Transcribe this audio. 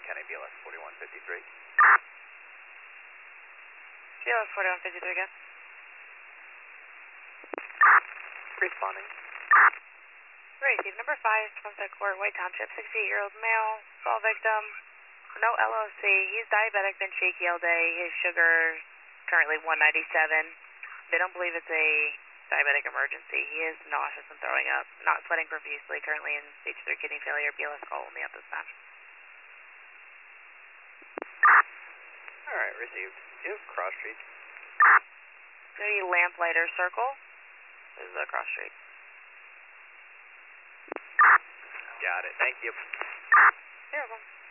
County BLS 4153. BLS 4153 again. Responding. Receive number 5, Sunset Court, White Township, 68-year-old male, fall victim, no LOC. He's diabetic, been shaky all day. His sugar currently 197. They don't believe it's a diabetic emergency. He is nauseous and throwing up, not sweating profusely, currently in stage 3 kidney failure. BLS call only at this time. Alright, received. Do you have cross street? Maybe Lamplighter Circle. This is a cross street. Got it. Thank you. You're welcome.